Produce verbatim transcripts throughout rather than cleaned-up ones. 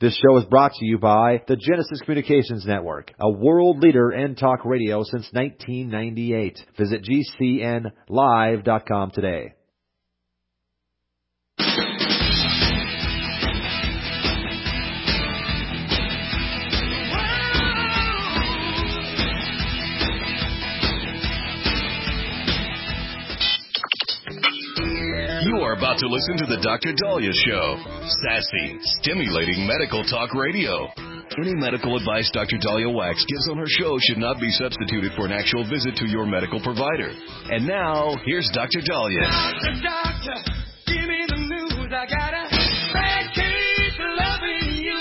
This show is brought to you by the Genesis Communications Network, a world leader in talk radio since nineteen ninety-eight. Visit G C N live dot com today. You are about to listen to the Doctor Dahlia Show. Sassy, stimulating medical talk radio. Any medical advice Doctor Dahlia Wax gives on her show should not be substituted for an actual visit to your medical provider. And now, here's Doctor Dahlia. Doctor, doctor, give me the news. I got a bad case of loving you.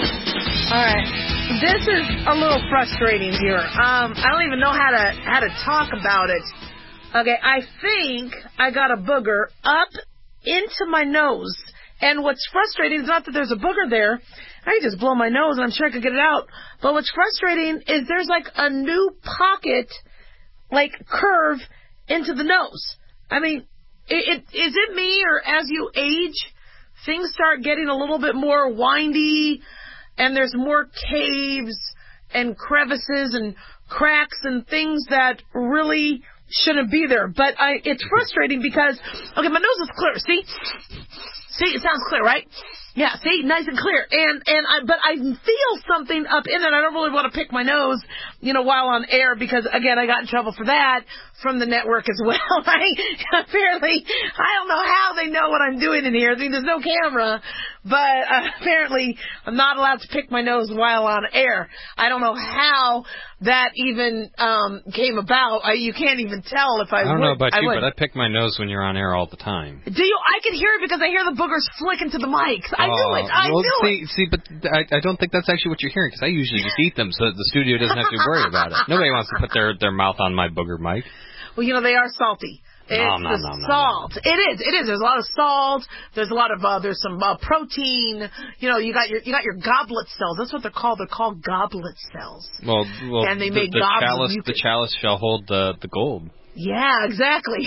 All right. This is a little frustrating here. Um, I don't even know how to how to talk about it. Okay, I think I got a booger up into my nose. And what's frustrating is not that there's a booger there. I can just blow my nose and I'm sure I could get it out. But what's frustrating is there's like a new pocket, like curve into the nose. I mean, it, it, is it me, or as you age, things start getting a little bit more windy and there's more caves and crevices and cracks and things that really shouldn't be there. But I, it's frustrating because, okay, my nose is clear. See? See, it sounds clear, right? Yeah, see, nice and clear. And, and I, but I feel something up in it. I don't really want to pick my nose, you know, while on air because, again, I got in trouble for that from the network as well, right? Apparently, I don't know how they know what I'm doing in here. I mean, there's no camera, but uh, apparently I'm not allowed to pick my nose while on air. I don't know how that even um, came about. I, you can't even tell if I, I don't would. know about I you, would. but I pick my nose when you're on air all the time. Do you? I can hear it because I hear the boogers flicking to the mics. I oh, knew it. I well, knew see, it. See, but I, I don't think that's actually what you're hearing, because I usually just eat them so that the studio doesn't have to worry about it. Nobody wants to put their, their mouth on my booger mic. Well, you know, they are salty. It's no, no, the no, no, salt. no. It is. It is. There's a lot of salt. There's a lot of uh, there's some uh, protein. You know, you got your you got your goblet cells. That's what they're called. They're called goblet cells. Well, well, and they the, make the goblets. chalice, the chalice shall hold the the gold. Yeah, exactly.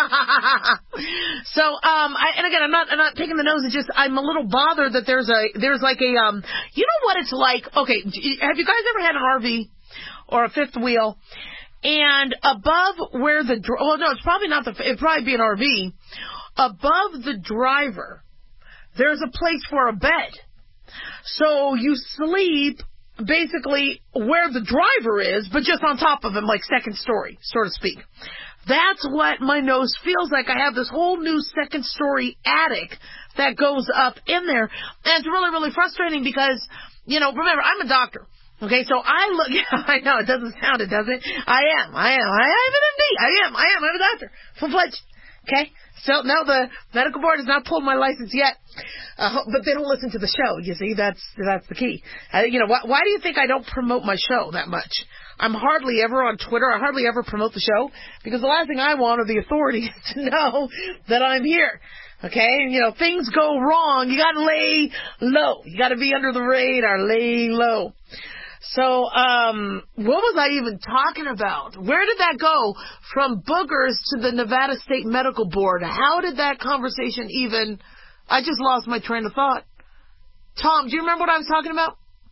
So, um, I, and again, I'm not, I'm not picking the nose. It's just I'm a little bothered that there's a, there's like a, um, you know what it's like? Okay, have you guys ever had an R V or a fifth wheel? And above where the, well, no, it's probably not the, it'd probably be an R V. Above the driver, there's a place for a bed. So you sleep basically where the driver is, but just on top of him, like second story, so to speak. That's what my nose feels like. I have this whole new second story attic that goes up in there. And it's really, really frustrating because, you know, remember, I'm a doctor. Okay, so I look, yeah, I know, it doesn't sound it, does it? I am, I am, I am an M D. I am, I am, I'm a doctor. Full-fledged. Okay? So, no, the medical board has not pulled my license yet. Uh, but they don't listen to the show, you see. That's that's the key. Uh, you know, why, why do you think I don't promote my show that much? I'm hardly ever on Twitter. I hardly ever promote the show because the last thing I want are the authorities to know that I'm here. Okay? You know, things go wrong. You got to lay low. You got to be under the radar. Lay low. So, um, what was I even talking about? Where did that go from boogers to the Nevada State Medical Board? How did that conversation even... I just lost my train of thought. Tom, do you remember what I was talking about?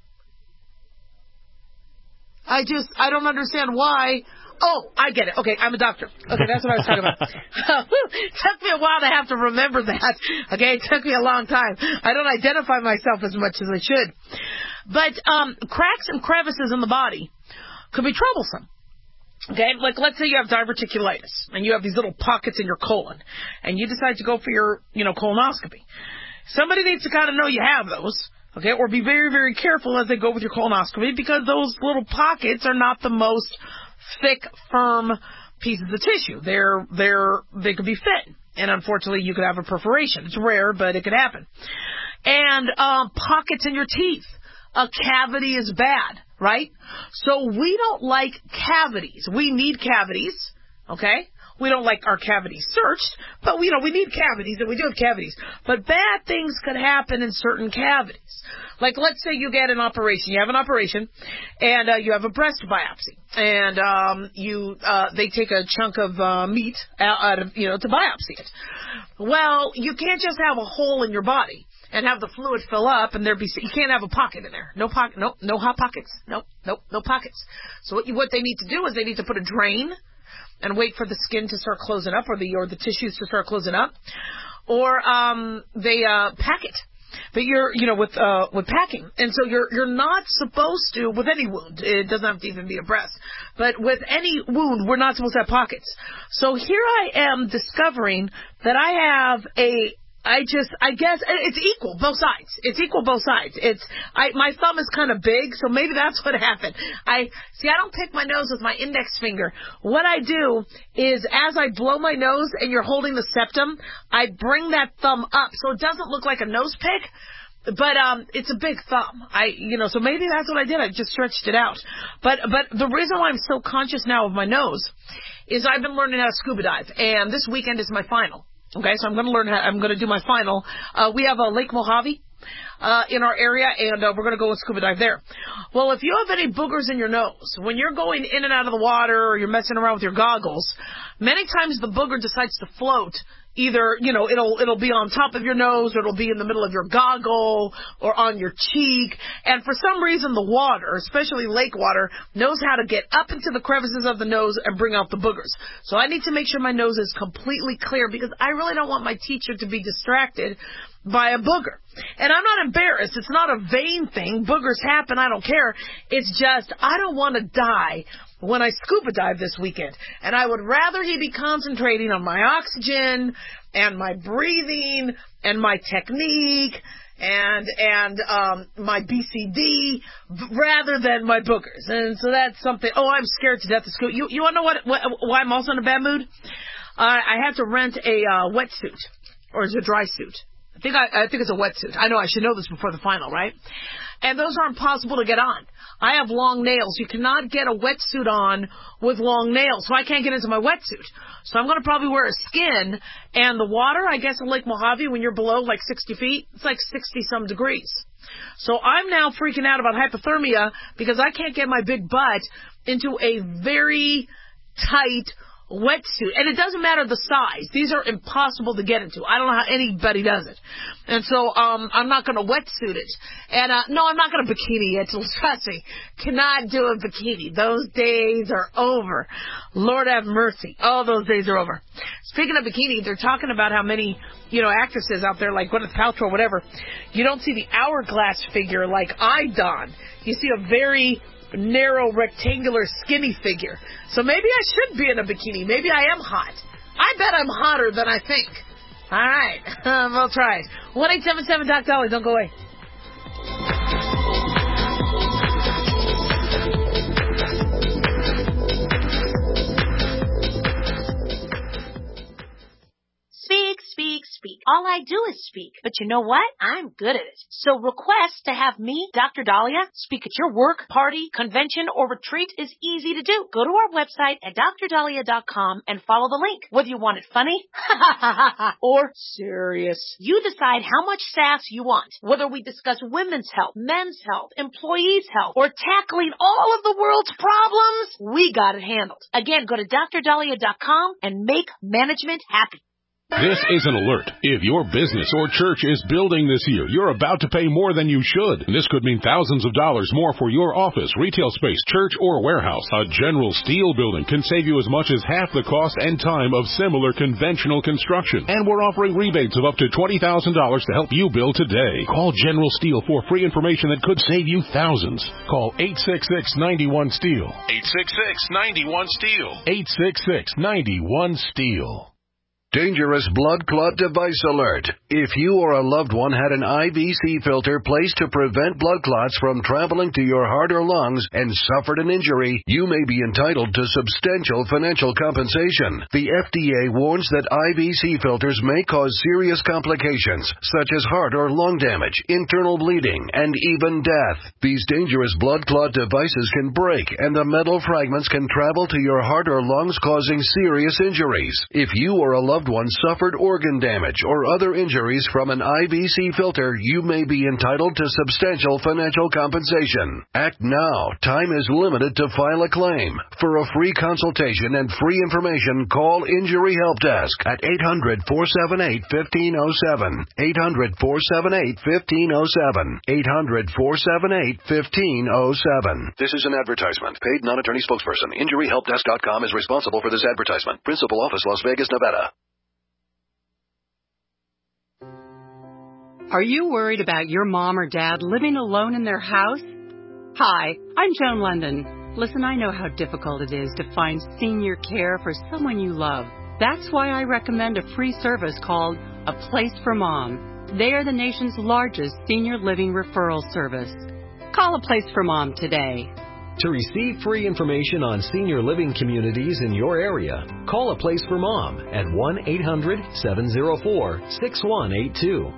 I just, I don't understand why. Oh, I get it. Okay, I'm a doctor. Okay, that's what I was talking about. It took me a while to have to remember that. Okay, it took me a long time. I don't identify myself as much as I should. But um, cracks and crevices in the body could be troublesome. Okay, like let's say you have diverticulitis and you have these little pockets in your colon and you decide to go for your, you know, colonoscopy. Somebody needs to kind of know you have those, okay, or be very, very careful as they go with your colonoscopy because those little pockets are not the most thick, firm pieces of tissue. They're, they're, they could be thin, and unfortunately you could have a perforation. It's rare, but it could happen. And um, pockets in your teeth. A cavity is bad, right? So we don't like cavities. We need cavities, okay? We don't like our cavities searched, but we, you know, we need cavities, and we do have cavities. But bad things could happen in certain cavities. Like, let's say you get an operation. You have an operation, and uh, you have a breast biopsy, and um, you uh, they take a chunk of uh, meat out of, you know, to biopsy it. Well, you can't just have a hole in your body. and have the fluid fill up, and there be you can't have a pocket in there. No pocket, no, no hot pockets. Nope, nope, no pockets. So what you, what they need to do is they need to put a drain and wait for the skin to start closing up, or the or the tissues to start closing up, or um, they uh, pack it. But you're, you know, with uh, with packing, and so you're you're not supposed to, with any wound. It doesn't have to even be a breast, but with any wound, we're not supposed to have pockets. So here I am discovering that I have a. I just, I guess it's equal, both sides. It's equal, both sides. It's, I, my thumb is kind of big, so maybe that's what happened. I, see, I don't pick my nose with my index finger. What I do is, as I blow my nose and you're holding the septum, I bring that thumb up, so it doesn't look like a nose pick, but, um, it's a big thumb. I, you know, so maybe that's what I did. I just stretched it out. But, but the reason why I'm so conscious now of my nose is I've been learning how to scuba dive, and this weekend is my final. Okay, so I'm going to learn how, I'm going to do my final. Uh, we have a Lake Mojave, uh, in our area, and, uh, we're going to go and scuba dive there. Well, if you have any boogers in your nose, when you're going in and out of the water, or you're messing around with your goggles, many times the booger decides to float. Either, you know, it'll, it'll be on top of your nose, or it'll be in the middle of your goggle, or on your cheek. And for some reason, the water, especially lake water, knows how to get up into the crevices of the nose and bring out the boogers. So I need to make sure my nose is completely clear, because I really don't want my teacher to be distracted by a booger. And I'm not embarrassed. It's not a vain thing. Boogers happen. I don't care. It's just, I don't want to die when I scuba dive this weekend. And I would rather he be concentrating on my oxygen and my breathing and my technique and and um my B C D rather than my boogers. And so that's something. Oh, I'm scared to death of scuba. You you want to know what, what why I'm also in a bad mood? Uh, I had to rent a uh, wetsuit, or is it a dry suit? I think I, I think it's a wetsuit. I know I should know this before the final, right? And those aren't possible to get on. I have long nails. You cannot get a wetsuit on with long nails, so I can't get into my wetsuit. So I'm going to probably wear a skin, and the water, I guess, in Lake Mojave, when you're below like sixty feet, it's like sixty-some degrees. So I'm now freaking out about hypothermia because I can't get my big butt into a very tight wetsuit. And it doesn't matter the size. These are impossible to get into. I don't know how anybody does it. And so um I'm not going to wetsuit it. And uh no, I'm not going to bikini it. Trust me. Cannot do a bikini. Those days are over. Lord have mercy. All those days are over. Speaking of bikini, they're talking about how many, you know, actresses out there like Gwyneth Paltrow or whatever, you don't see the hourglass figure like I don. You see a very narrow, rectangular, skinny figure. So maybe I should be in a bikini. Maybe I am hot. I bet I'm hotter than I think. All right. Um, we'll try it. one eight seven seven Doc Dolly. Don't go away. Speak, speak, speak. All I do is speak. But you know what? I'm good at it. So request to have me, Doctor Dahlia, speak at your work, party, convention, or retreat is easy to do. Go to our website at dr dahlia dot com and follow the link. Whether you want it funny or serious, you decide how much sass you want. Whether we discuss women's health, men's health, employees' health, or tackling all of the world's problems, we got it handled. Again, go to dr dahlia dot com and make management happy. This is an alert. If your business or church is building this year, you're about to pay more than you should. This could mean thousands of dollars more for your office, retail space, church, or warehouse. A General Steel building can save you as much as half the cost and time of similar conventional construction. And we're offering rebates of up to twenty thousand dollars to help you build today. Call General Steel for free information that could save you thousands. Call eight six six, nine one, STEEL. eight six six, nine one, STEEL. eight six six, nine one, STEEL. Dangerous blood clot device alert. If you or a loved one had an I V C filter placed to prevent blood clots from traveling to your heart or lungs and suffered an injury, you may be entitled to substantial financial compensation. The F D A warns that I V C filters may cause serious complications, such as heart or lung damage, internal bleeding, and even death. These dangerous blood clot devices can break, and the metal fragments can travel to your heart or lungs, causing serious injuries. If you or a loved loved one suffered organ damage or other injuries from an I V C filter, you may be entitled to substantial financial compensation. Act now. Time is limited to file a claim. For a free consultation and free information, call Injury Help Desk at eight hundred, four seven eight, one five zero seven. eight hundred, four seven eight, one five zero seven. eight hundred, four seven eight, one five zero seven. This is an advertisement. Paid non-attorney spokesperson. Injury Help Desk dot com is responsible for this advertisement. Principal office, Las Vegas, Nevada. Are you worried about your mom or dad living alone in their house? Hi, I'm Joan London. Listen, I know how difficult it is to find senior care for someone you love. That's why I recommend a free service called A Place for Mom. They are the nation's largest senior living referral service. Call A Place for Mom today. To receive free information on senior living communities in your area, call A Place for Mom at one eight hundred, seven oh four, six one eight two.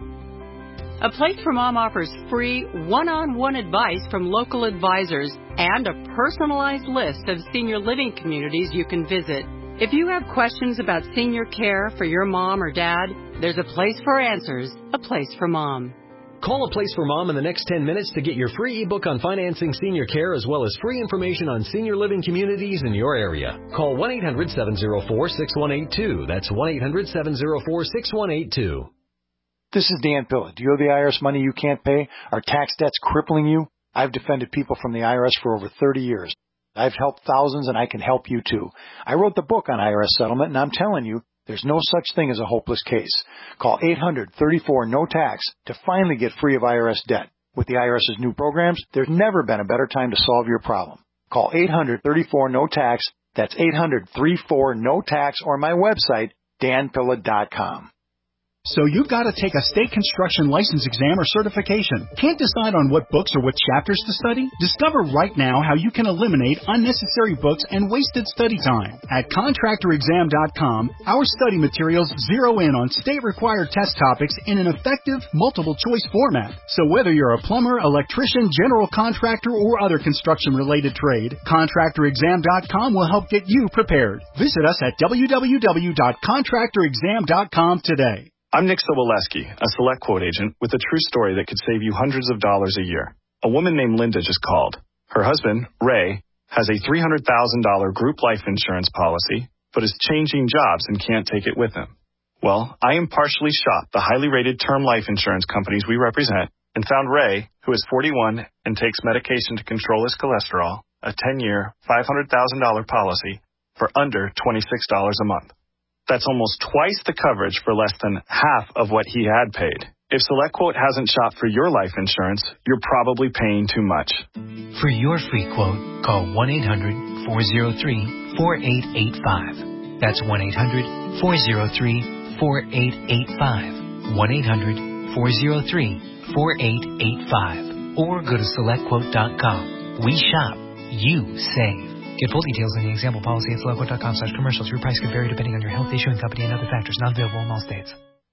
A Place for Mom offers free one-on-one advice from local advisors and a personalized list of senior living communities you can visit. If you have questions about senior care for your mom or dad, there's a place for answers. A Place for Mom. Call A Place for Mom in the next ten minutes to get your free ebook on financing senior care as well as free information on senior living communities in your area. Call one eight hundred, seven oh four, six one eight two. That's one eight hundred, seven oh four, six one eight two. This is Dan Pilla. Do you owe the I R S money you can't pay? Are tax debts crippling you? I've defended people from the I R S for over thirty years. I've helped thousands, and I can help you too. I wrote the book on I R S settlement, and I'm telling you, there's no such thing as a hopeless case. Call eight hundred, thirty-four, no tax to finally get free of I R S debt. With the I R S's new programs, there's never been a better time to solve your problem. Call eight hundred, thirty-four, no tax. That's eight hundred, thirty-four, no tax, or my website, dan pilla dot com. So you've got to take a state construction license exam or certification. Can't decide on what books or what chapters to study? Discover right now how you can eliminate unnecessary books and wasted study time. At contractor exam dot com, our study materials zero in on state-required test topics in an effective, multiple-choice format. So whether you're a plumber, electrician, general contractor, or other construction-related trade, contractor exam dot com will help get you prepared. Visit us at w w w dot contractor exam dot com today. I'm Nick Soboleski, a Select Quote agent with a true story that could save you hundreds of dollars a year. A woman named Linda just called. Her husband, Ray, has a three hundred thousand dollars group life insurance policy, but is changing jobs and can't take it with him. Well, I impartially shopped the highly rated term life insurance companies we represent and found Ray, who is forty-one and takes medication to control his cholesterol, a ten-year, five hundred thousand dollars policy for under twenty-six dollars a month. That's almost twice the coverage for less than half of what he had paid. If SelectQuote hasn't shopped for your life insurance, you're probably paying too much. For your free quote, call one eight hundred, four oh three, four eight eight five. That's one eight hundred, four oh three, four eight eight five. one eight hundred, four oh three, four eight eight five. Or go to select quote dot com. We shop. You save. Get full details in the example policy at select quote dot com slash commercials. Your price can vary depending on your health, issuing company, and other factors. Not available in all states.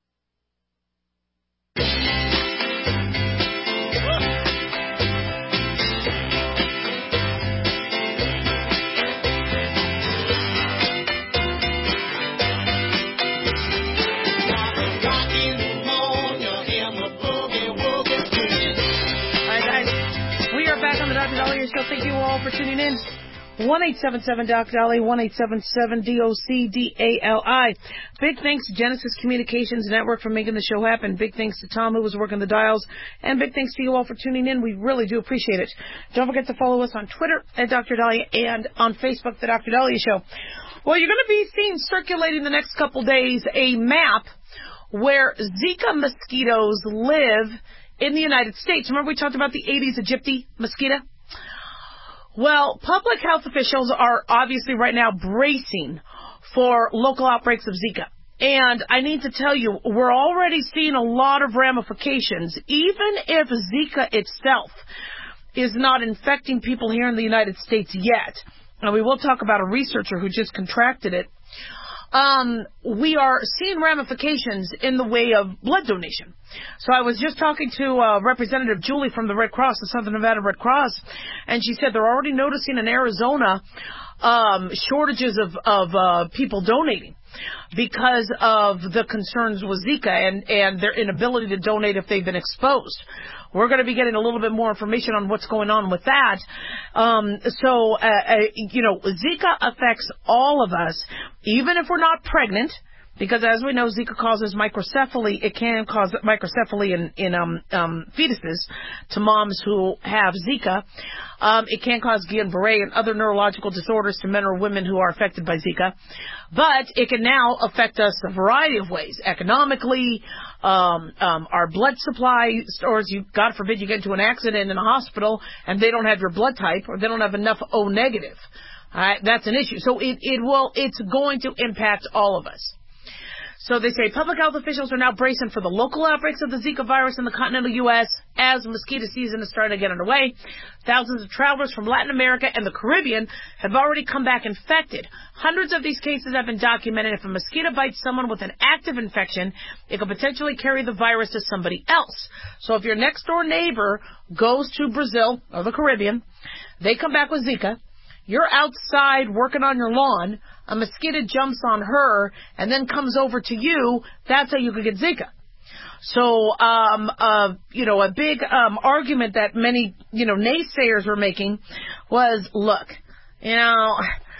So thank you all for tuning in. one eight seven seven D O C D A L I, one eight seven seven D O C D A L I. Big thanks to Genesis Communications Network for making the show happen. Big thanks to Tom, who was working the dials. And big thanks to you all for tuning in. We really do appreciate it. Don't forget to follow us on Twitter at Doctor Dahlia and on Facebook, The Doctor Dahlia Show. Well, you're going to be seeing circulating the next couple days a map where Zika mosquitoes live in the United States. Remember we talked about the Aedes aegypti mosquito? Well, public health officials are obviously right now bracing for local outbreaks of Zika. And I need to tell you, we're already seeing a lot of ramifications. Even if Zika itself is not infecting people here in the United States yet, and we will talk about a researcher who just contracted it, Um, we are seeing ramifications in the way of blood donation. So I was just talking to uh, Representative Julie from the Red Cross, the Southern Nevada Red Cross, and she said they're already noticing in Arizona um, shortages of, of uh, people donating. because of the concerns with Zika and, and their inability to donate if they've been exposed. We're going to be getting a little bit more information on what's going on with that. Um, so, uh, uh, you know, Zika affects all of us, even if we're not pregnant. Because as we know, Zika causes microcephaly. It can cause microcephaly in, in um, um, fetuses to moms who have Zika. Um, it can cause Guillain-Barré and other neurological disorders to men or women who are affected by Zika. But it can now affect us a variety of ways. Economically, um, um, our blood supply stores, you, God forbid you get into an accident in a hospital and they don't have your blood type or they don't have enough O negative. All right, that's an issue. So it, it will, it's going to impact all of us. So they say public health officials are now bracing for the local outbreaks of the Zika virus in the continental U S as mosquito season is starting to get underway. Thousands of travelers from Latin America and the Caribbean have already come back infected. Hundreds of these cases have been documented. If a mosquito bites someone with an active infection, it could potentially carry the virus to somebody else. So if your next door neighbor goes to Brazil or the Caribbean, they come back with Zika, you're outside working on your lawn, a mosquito jumps on her and then comes over to you, that's how you could get Zika. So, um, uh, you know, a big um, argument that many, you know, naysayers were making was, look, you know,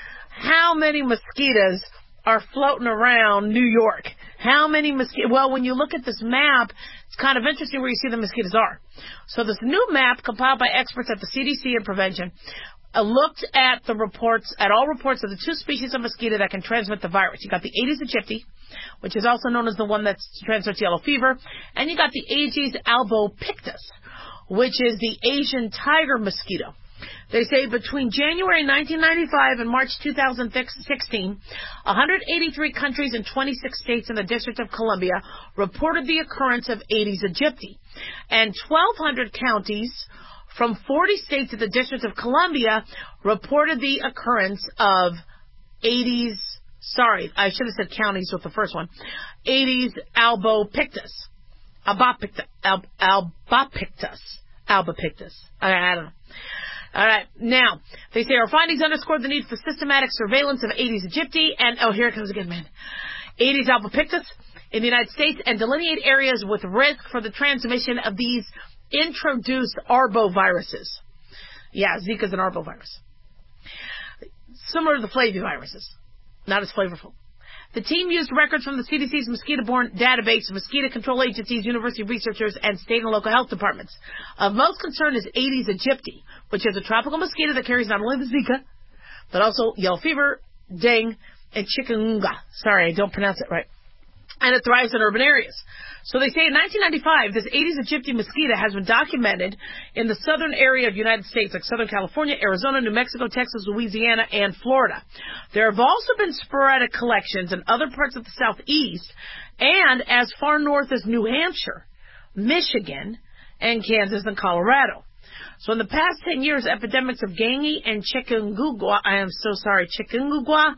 how many mosquitoes are floating around New York? How many mosquitoes? Well, when you look at this map, it's kind of interesting where you see the mosquitoes are. So this new map compiled by experts at the C D C and prevention Uh, looked at the reports, at all reports of the two species of mosquito that can transmit the virus. You got the Aedes aegypti, which is also known as the one that transmits yellow fever, and you got the Aedes albopictus, which is the Asian tiger mosquito. They say between January nineteen ninety-five and March two thousand sixteen, one hundred eighty-three countries and twenty-six states in the District of Columbia reported the occurrence of Aedes aegypti, and twelve hundred counties from forty states of the District of Columbia reported the occurrence of Aedes, sorry, I should have said counties with the first one, Aedes albopictus. Albopictus. Al, albopictus. Albopictus. I, I don't know. All right. Now, they say our findings underscore the need for systematic surveillance of Aedes aegypti and, oh, here it comes again, man. Aedes albopictus in the United States and delineate areas with risk for the transmission of these introduced arboviruses. Yeah, Zika's an arbovirus. Similar to the flaviviruses. Not as flavorful. The team used records from the C D C's mosquito-borne database, mosquito control agencies, university researchers, and state and local health departments. Of most concern is Aedes aegypti, which is a tropical mosquito that carries not only the Zika, but also yellow fever, dengue, and chikungunya. Sorry, I don't pronounce it right. And it thrives in urban areas. So they say in nineteen ninety-five, this Aedes aegypti mosquito has been documented in the southern area of the United States, like Southern California, Arizona, New Mexico, Texas, Louisiana, and Florida. There have also been sporadic collections in other parts of the southeast and as far north as New Hampshire, Michigan, and Kansas and Colorado. So in the past ten years, epidemics of dengue and chikungunya, I am so sorry, chikungunya,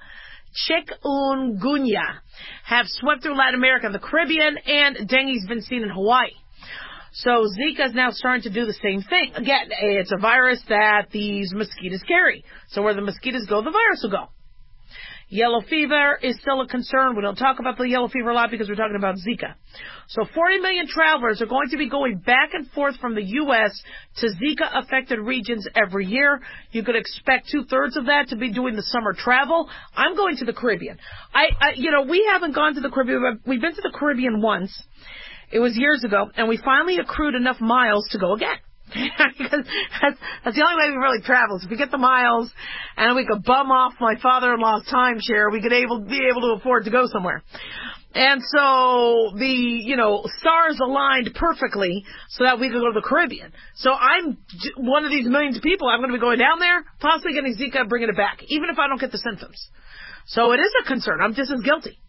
chikungunya have swept through Latin America and the Caribbean, and dengue's been seen in Hawaii. So Zika is now starting to do the same thing. Again, it's a virus that these mosquitoes carry. So where the mosquitoes go, the virus will go. Yellow fever is still a concern. We don't talk about the yellow fever a lot because we're talking about Zika. So forty million travelers are going to be going back and forth from the U S to Zika-affected regions every year. You could expect two-thirds of that to be doing the summer travel. I'm going to the Caribbean. I, I, you know, we haven't gone to the Caribbean. We've been to the Caribbean once. It was years ago, and we finally accrued enough miles to go again. Because that's, that's the only way we really travel. So if we get the miles and we could bum off my father-in-law's timeshare, we could able be able to afford to go somewhere. And so the, you know, stars aligned perfectly so that we could go to the Caribbean. So I'm one of these millions of people. I'm going to be going down there, possibly getting Zika and bringing it back, even if I don't get the symptoms. So it is a concern. I'm just as guilty.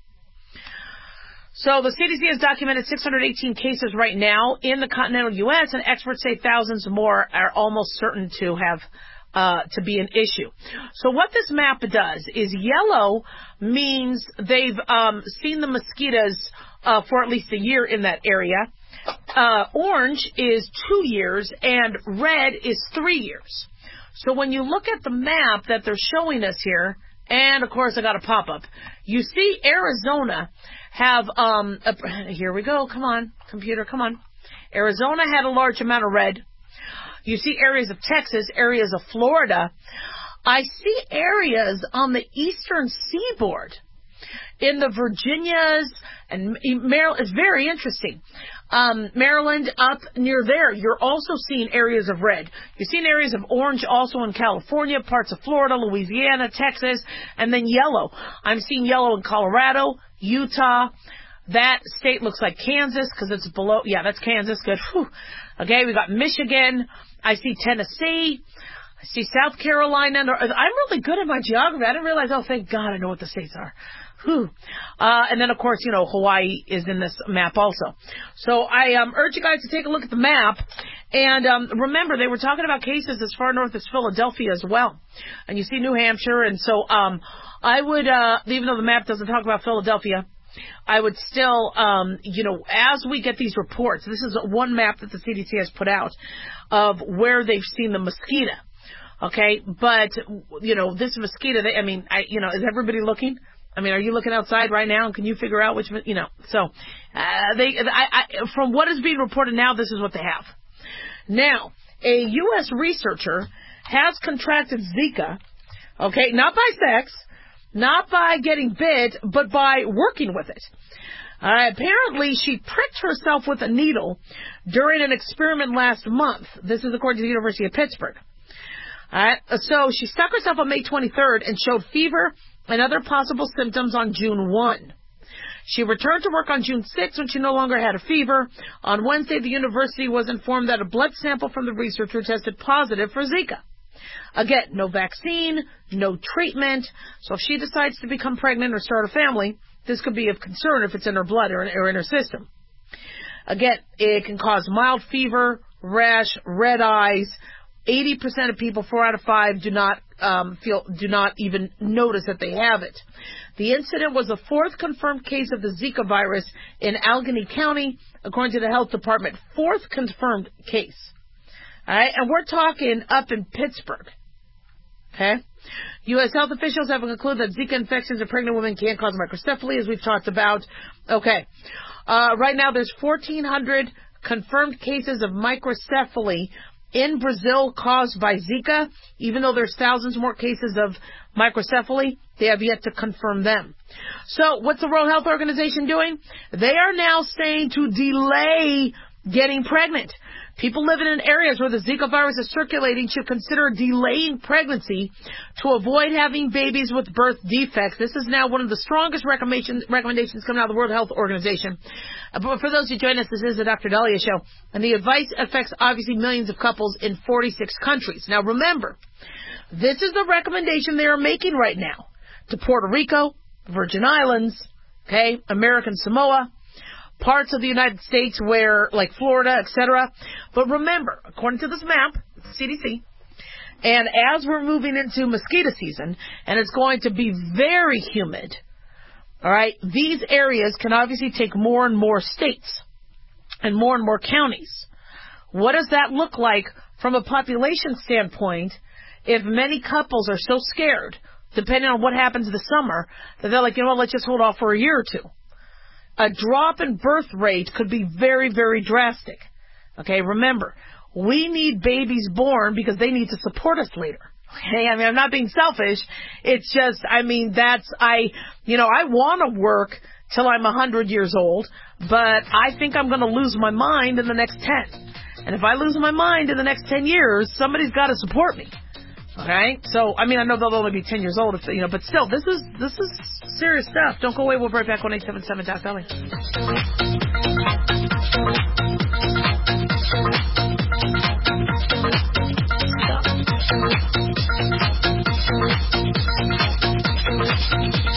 So the C D C has documented six hundred eighteen cases right now in the continental U S, and experts say thousands more are almost certain to have uh to be an issue. So what this map does is yellow means they've um seen the mosquitoes uh for at least a year in that area. Uh orange is two years and red is three years. So when you look at the map that they're showing us here, And, of course, I got a pop-up. You see Arizona have, um, a, here we go. Come on, computer, come on. Arizona had a large amount of red. You see areas of Texas, areas of Florida. I see areas on the eastern seaboard in the Virginias and Maryland. It's very interesting. Um, Maryland up near there, you're also seeing areas of red. You're seeing areas of orange also in California, parts of Florida, Louisiana, Texas, and then yellow. I'm seeing yellow in Colorado, Utah. That state looks like Kansas because it's below. Yeah, that's Kansas. Good. Whew. Okay, we got Michigan. I see Tennessee. I see South Carolina. I'm really good at my geography. I didn't realize, oh, thank God I know what the states are. Whew. Uh, and then, of course, you know, Hawaii is in this map also. So I um, urge you guys to take a look at the map. And um, remember, they were talking about cases as far north as Philadelphia as well. And you see New Hampshire. And so um, I would, uh, even though the map doesn't talk about Philadelphia, I would still, um, you know, as we get these reports, this is one map that the C D C has put out of where they've seen the mosquito. Okay, but, you know, this mosquito, they, I mean, I, you know, is everybody looking? I mean, are you looking outside right now? Can you figure out which, you know, so, uh, they, I, I, from what is being reported now, this is what they have. Now, a U S researcher has contracted Zika, okay, not by sex, not by getting bit, but by working with it. Uh, apparently, she pricked herself with a needle during an experiment last month. This is according to the University of Pittsburgh. Uh, so she stuck herself on May twenty-third and showed fever and other possible symptoms on June first. She returned to work on June sixth when she no longer had a fever. On Wednesday, the university was informed that a blood sample from the researcher tested positive for Zika. Again, no vaccine, no treatment. So if she decides to become pregnant or start a family, this could be of concern if it's in her blood or in, or in her system. Again, it can cause mild fever, rash, red eyes. eighty percent of people, four out of five, do not um, feel, do not even notice that they have it. The incident was the fourth confirmed case of the Zika virus in Allegheny County, according to the health department. Fourth confirmed case. All right, and we're talking up in Pittsburgh. Okay, U S health officials have concluded that Zika infections in pregnant women can cause microcephaly, as we've talked about. Okay, uh, right now there's fourteen hundred confirmed cases of microcephaly in Brazil caused by Zika. Even though there's thousands more cases of microcephaly, they have yet to confirm them. So what's the World Health Organization doing? They are now saying to delay getting pregnant. People living in areas where the Zika virus is circulating should consider delaying pregnancy to avoid having babies with birth defects. This is now one of the strongest recommendations, recommendations coming out of the World Health Organization. Uh, but for those who join us, this is the Doctor Dahlia Show, and the advice affects obviously millions of couples in forty-six countries. Now remember, this is the recommendation they are making right now to Puerto Rico, Virgin Islands, okay, American Samoa, parts of the United States where, like Florida, et cetera. But remember, according to this map, C D C, and as we're moving into mosquito season, and it's going to be very humid, all right, these areas can obviously take more and more states and more and more counties. What does that look like from a population standpoint if many couples are so scared, depending on what happens this summer, that they're like, you know what, let's just hold off for a year or two? A drop in birth rate could be very, very drastic. Okay, remember, we need babies born because they need to support us later. Okay, I mean, I'm not being selfish. It's just, I mean, that's, I, you know, I want to work till I'm one hundred years old, but I think I'm going to lose my mind in the next ten. And if I lose my mind in the next ten years, somebody's got to support me. Okay, so, I mean, I know they'll only be ten years old, if, you know, but still, this is, this is serious stuff. Don't go away. We'll be right back on eight seven seven Doc Dahlia.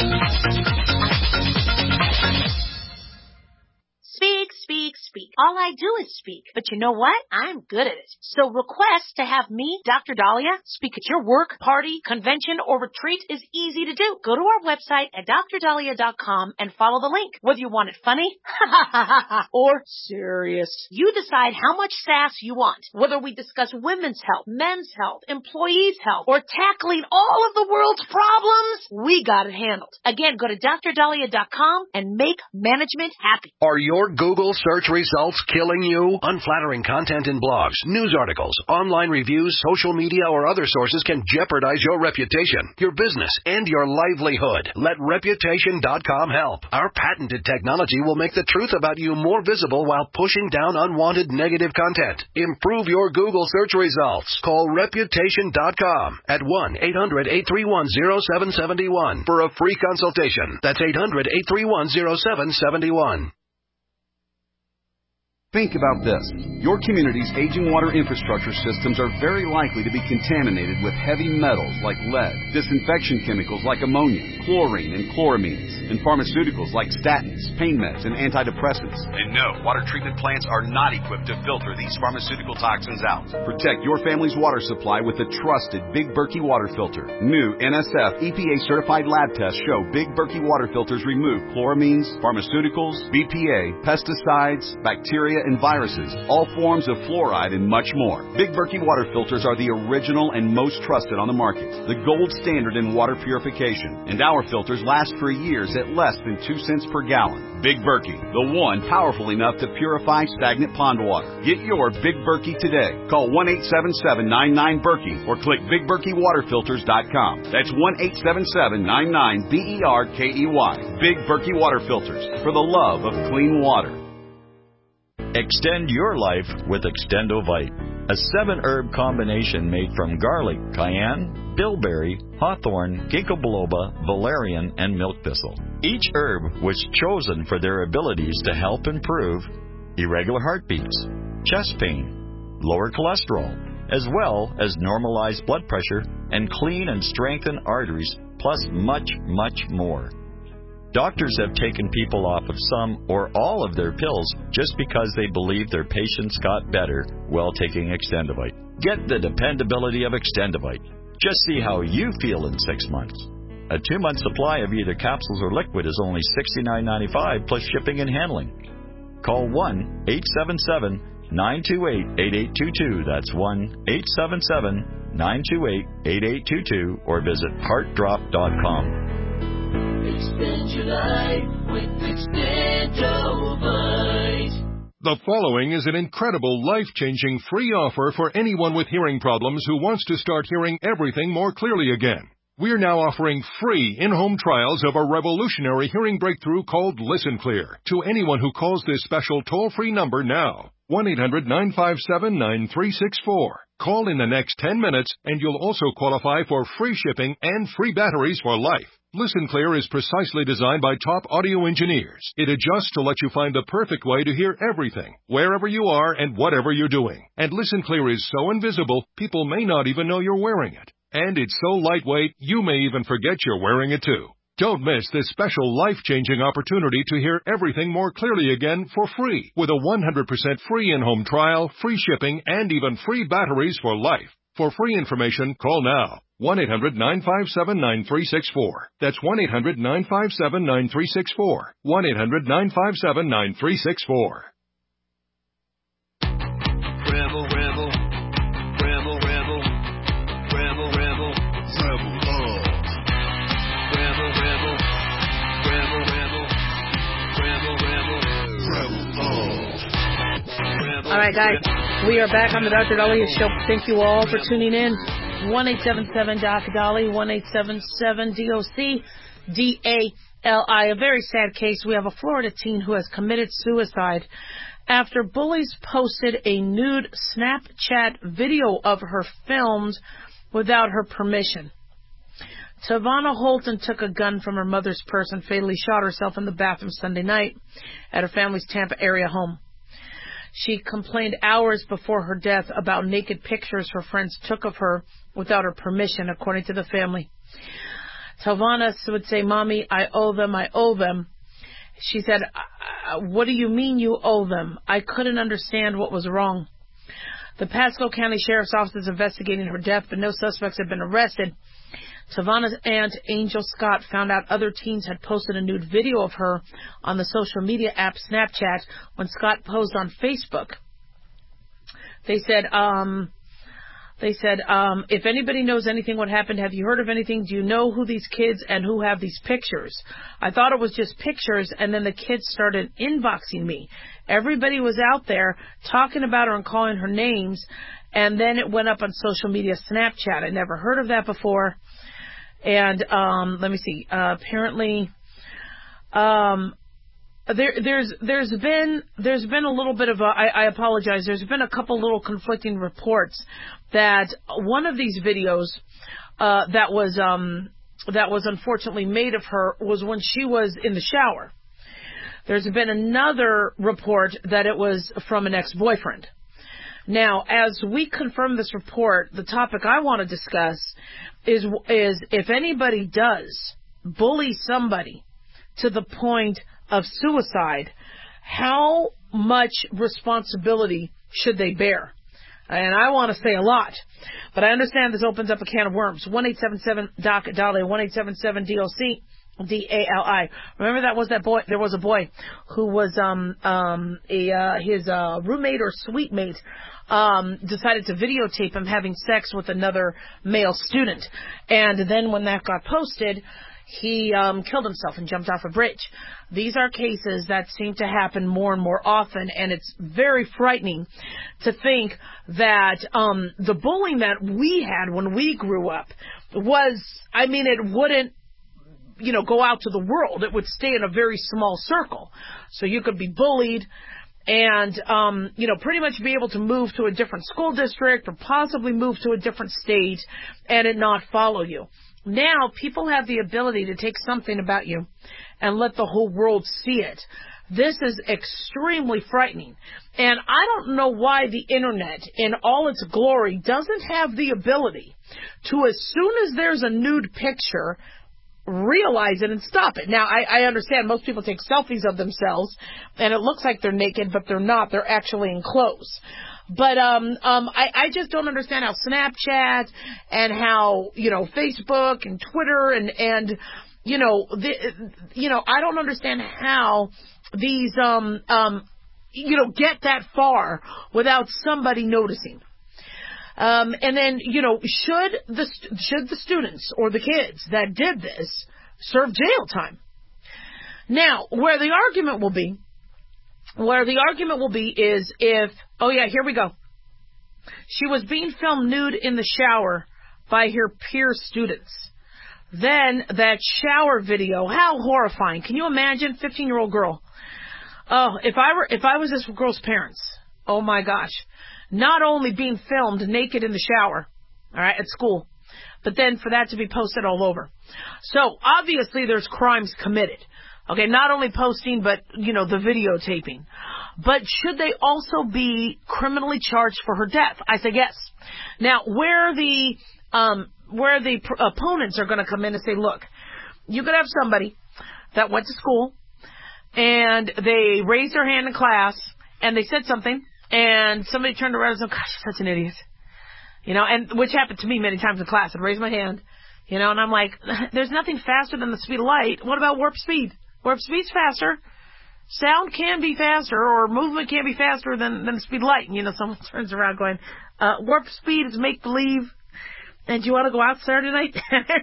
Speak, speak, speak. All I I do is speak. But you know what? I'm good at it. So request to have me, Doctor Dahlia, speak at your work, party, convention, or retreat is easy to do. Go to our website at d r dahlia dot com and follow the link. Whether you want it funny or serious, you decide how much sass you want. Whether we discuss women's health, men's health, employees' health, or tackling all of the world's problems, we got it handled. Again, go to d r dahlia dot com and make management happy. Are your Google search results killing you? Unflattering content in blogs, news articles, online reviews, social media, or other sources can jeopardize your reputation, your business, and your livelihood. Let Reputation dot com help. Our patented technology will make the truth about you more visible while pushing down unwanted negative content. Improve your Google search results. Call Reputation dot com at one eight hundred eight three one zero seven seven one for a free consultation. That's eight hundred eight three one zero seven seven one. Think about this. Your community's aging water infrastructure systems are very likely to be contaminated with heavy metals like lead, disinfection chemicals like ammonia, chlorine and chloramines, and pharmaceuticals like statins, pain meds, and antidepressants. And no, water treatment plants are not equipped to filter these pharmaceutical toxins out. Protect your family's water supply with the trusted Big Berkey water filter. New N S F E P A certified lab tests show Big Berkey water filters remove chloramines, pharmaceuticals, B P A, pesticides, bacteria, and viruses, all forms of fluoride, and much more. Big Berkey water filters are the original and most trusted on the market, the gold standard in water purification, and our filters last for years at less than two cents per gallon. Big Berkey, the one powerful enough to purify stagnant pond water. Get your Big Berkey today. Call one eight seven seven nine nine Berkey or click big berkey water filters dot com. That's one eight seven seven nine nine B E R K E Y. Big Berkey water filters, for the love of clean water. Extend your life with Extendovite, a seven-herb combination made from garlic, cayenne, bilberry, hawthorn, ginkgo biloba, valerian, and milk thistle. Each herb was chosen for their abilities to help improve irregular heartbeats, chest pain, lower cholesterol, as well as normalize blood pressure and clean and strengthen arteries, plus much, much more. Doctors have taken people off of some or all of their pills just because they believe their patients got better while taking Extendovite. Get the dependability of Extendovite. Just see how you feel in six months. A two-month supply of either capsules or liquid is only sixty-nine ninety-five plus shipping and handling. Call one eight seven seven nine two eight eight eight two two. That's one eight seven seven nine two eight eight eight two two or visit heart drop dot com. Extend your life with Extendovite. The following is an incredible, life-changing free offer for anyone with hearing problems who wants to start hearing everything more clearly again. We're now offering free in-home trials of a revolutionary hearing breakthrough called Listen Clear to anyone who calls this special toll-free number now, one eight hundred nine five seven nine three six four. Call in the next ten minutes and you'll also qualify for free shipping and free batteries for life. Listen Clear is precisely designed by top audio engineers. It adjusts to let you find the perfect way to hear everything, wherever you are and whatever you're doing. And Listen Clear is so invisible, people may not even know you're wearing it. And it's so lightweight, you may even forget you're wearing it too. Don't miss this special life-changing opportunity to hear everything more clearly again for free with a one hundred percent free in-home trial, free shipping, and even free batteries for life. For free information, call now. one eight hundred nine five seven nine three six four. That's one eight hundred nine five seven nine three six four. one eight hundred nine five seven nine three six four. Rebel, rebel, rebel, rebel, rebel, rebel, rebel love. Rebel, rebel, rebel, rebel, rebel, rebel, rebel love. All right, guys, we are back on the Doctor Dahlia Show. Thank you all for tuning in. one eight seven seven D O C Dolly, one eight seven seven D O C D A L I. A very sad case. We have a Florida teen who has committed suicide after bullies posted a nude Snapchat video of her filmed without her permission. Tavana Holton took a gun from her mother's purse and fatally shot herself in the bathroom Sunday night at her family's Tampa area home. She complained hours before her death about naked pictures her friends took of her without her permission, according to the family. Tavana would say, "Mommy, I owe them, I owe them." She said, what do you mean you owe them? I couldn't understand what was wrong. The Pasco County Sheriff's Office is investigating her death, but no suspects have been arrested. Tavana's aunt, Angel Scott, found out other teens had posted a nude video of her on the social media app Snapchat when Scott posed on Facebook. They said, um... They said, um, if anybody knows anything what happened, have you heard of anything? Do you know who these kids and who have these pictures? I thought it was just pictures, and then the kids started inboxing me. Everybody was out there talking about her and calling her names, and then it went up on social media Snapchat. I never heard of that before. And um, let me see. Uh, apparently, um, There, there's, there's been, there's been a little bit of a, I, I apologize, there's been a couple little conflicting reports that one of these videos, uh, that was, um, that was unfortunately made of her was when she was in the shower. There's been another report that it was from an ex-boyfriend. Now, as we confirm this report, the topic I want to discuss is, is if anybody does bully somebody to the point of suicide, how much responsibility should they bear? And I want to say a lot, but I understand this opens up a can of worms. one eight seven seven D O C Dali, one eight seven seven D O C D A L I. Remember that was that boy, there was a boy who was, um, um, a, uh, his, uh, roommate or suite mate, um, decided to videotape him having sex with another male student. And then when that got posted, he um, killed himself and jumped off a bridge. These are cases that seem to happen more and more often, and it's very frightening to think that um, the bullying that we had when we grew up was, I mean, it wouldn't, you know, go out to the world. It would stay in a very small circle. So you could be bullied and, um, you know, pretty much be able to move to a different school district or possibly move to a different state and it not follow you. Now, people have the ability to take something about you and let the whole world see it. This is extremely frightening. And I don't know why the Internet, in all its glory, doesn't have the ability to, as soon as there's a nude picture, realize it and stop it. Now, I, I understand most people take selfies of themselves, and it looks like they're naked, but they're not. They're actually in clothes. But um, um, I, I just don't understand how Snapchat and how, you know, Facebook and Twitter and, and you know, the, you know, I don't understand how these, um, um, you know, get that far without somebody noticing. Um, and then, you know, should the should the students or the kids that did this serve jail time? Now, where the argument will be, where the argument will be is if, oh yeah, here we go. She was being filmed nude in the shower by her peer students. Then that shower video, how horrifying. Can you imagine? fifteen-year-old girl. Oh, if I were, if I was this girl's parents, oh my gosh. Not only being filmed naked in the shower, all right, at school, but then for that to be posted all over. So obviously there's crimes committed. Okay, not only posting, but, you know, the videotaping. But should they also be criminally charged for her death? I say yes. Now, where the um, where the pr- opponents are going to come in and say, look, you could have somebody that went to school and they raised their hand in class and they said something and somebody turned around and said, gosh, you're such an idiot. You know, and which happened to me many times in class. I'd raise my hand, you know, and I'm like, there's nothing faster than the speed of light. What about warp speed? Warp speed's faster. Sound can be faster, or movement can be faster than, than the speed of light. And, you know, someone turns around going, uh, warp speed is make-believe, and do you want to go out Saturday night?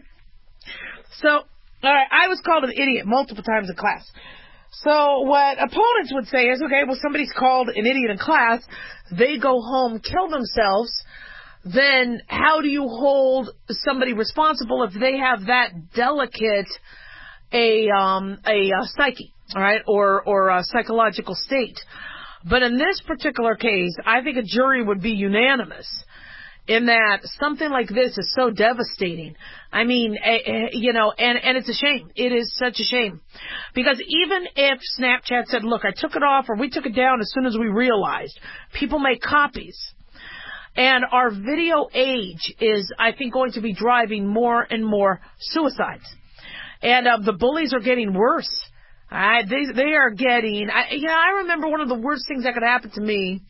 So, all right, I was called an idiot multiple times in class. So what opponents would say is, okay, well, somebody's called an idiot in class, they go home, kill themselves, then how do you hold somebody responsible if they have that delicate a um a, a psyche, all right, or or a psychological state? But in this particular case, I think a jury would be unanimous in that something like this is so devastating. I mean, uh, you know, and, and it's a shame. It is such a shame. Because even if Snapchat said, look, I took it off or we took it down as soon as we realized, people make copies. And our video age is, I think, going to be driving more and more suicides. And uh, the bullies are getting worse. I, they they are getting. I, you know, I remember one of the worst things that could happen to me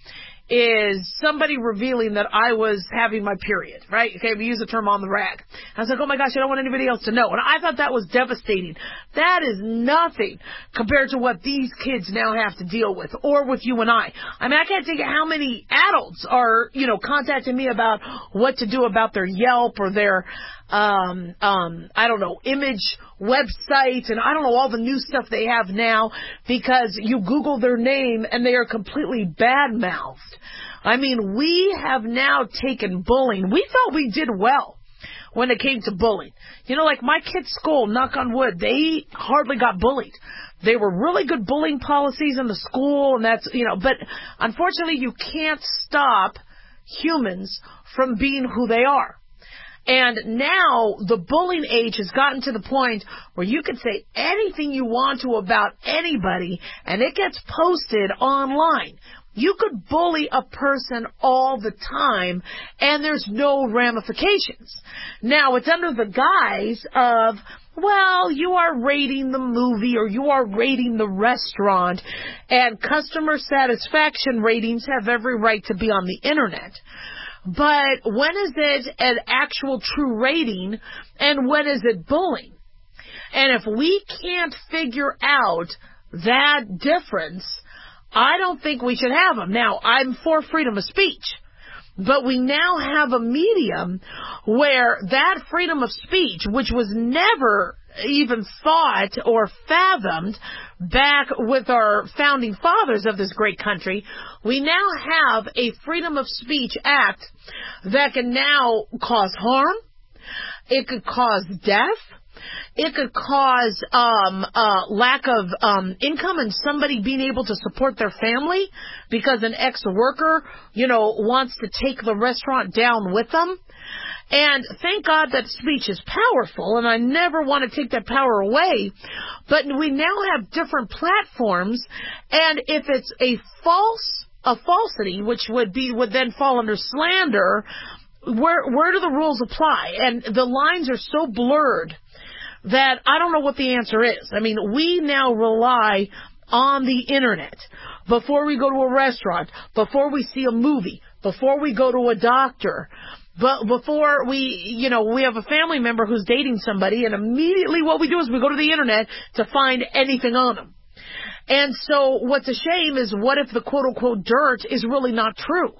is somebody revealing that I was having my period, right? Okay, we use the term on the rag. I was like, oh my gosh, I don't want anybody else to know. And I thought that was devastating. That is nothing compared to what these kids now have to deal with, or with you and I. I mean, I can't think of how many adults are, you know, contacting me about what to do about their Yelp or their, um, um, I don't know, image websites, and I don't know, all the new stuff they have now, because you Google their name and they are completely bad-mouthed. I mean, we have now taken bullying. We thought we did well when it came to bullying. You know, like my kid's school, knock on wood, they hardly got bullied. They were really good bullying policies in the school, and that's, you know, but unfortunately you can't stop humans from being who they are. And now the bullying age has gotten to the point where you can say anything you want to about anybody, and it gets posted online. You could bully a person all the time, and there's no ramifications. Now, it's under the guise of, well, you are rating the movie or you are rating the restaurant, and customer satisfaction ratings have every right to be on the Internet. But when is it an actual true rating, and when is it bullying? And if we can't figure out that difference, I don't think we should have them. Now, I'm for freedom of speech, but we now have a medium where that freedom of speech, which was never even thought or fathomed back with our founding fathers of this great country, we now have a Freedom of Speech Act that can now cause harm. It could cause death. It could cause um, uh, lack of um, income and somebody being able to support their family because an ex-worker, you know, wants to take the restaurant down with them. And thank God that speech is powerful, and I never want to take that power away. But we now have different platforms, and if it's a false, a falsity, which would be would then fall under slander, where where do the rules apply? And the lines are so blurred that I don't know what the answer is. I mean, we now rely on the Internet before we go to a restaurant, before we see a movie, before we go to a doctor. But before we, you know, we have a family member who's dating somebody, and immediately what we do is we go to the Internet to find anything on them. And so what's a shame is, what if the quote-unquote dirt is really not true?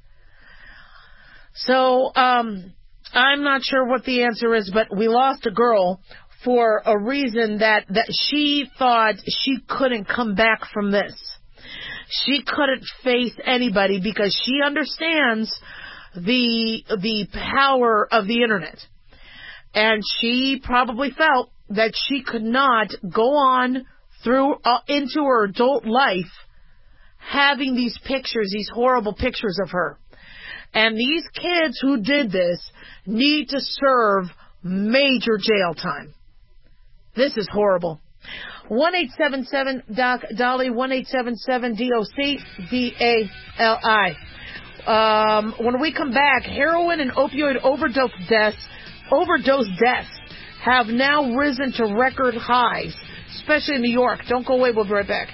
So um, I'm not sure what the answer is, but we lost a girl for a reason that, that she thought she couldn't come back from this. She couldn't face anybody because she understands the the power of the Internet. And she probably felt that she could not go on through uh, into her adult life having these pictures, these horrible pictures of her. And these kids who did this need to serve major jail time. This is horrible. one eight seven seven D O C Dolly, one eight seven seven D O C D A L I. Um, when we come back, heroin and opioid overdose deaths, overdose deaths have now risen to record highs, especially in New York. Don't go away. We'll be right back.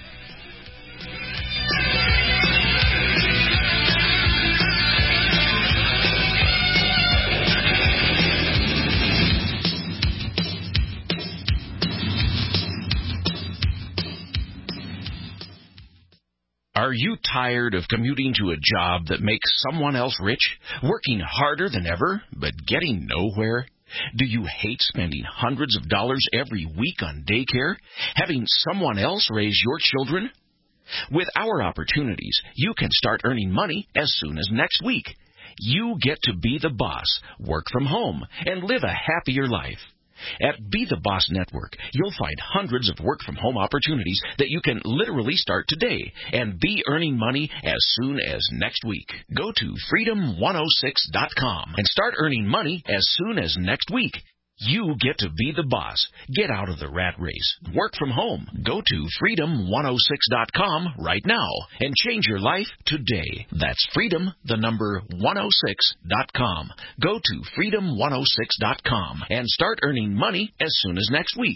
Are you tired of commuting to a job that makes someone else rich, working harder than ever, but getting nowhere? Do you hate spending hundreds of dollars every week on daycare, having someone else raise your children? With our opportunities, you can start earning money as soon as next week. You get to be the boss, work from home, and live a happier life. At Be the Boss Network, you'll find hundreds of work-from-home opportunities that you can literally start today and be earning money as soon as next week. Go to freedom one oh six dot com and start earning money as soon as next week. You get to be the boss. Get out of the rat race. Work from home. Go to freedom one oh six dot com right now and change your life today. That's freedom, the number one oh six dot com. Go to freedom one oh six dot com and start earning money as soon as next week.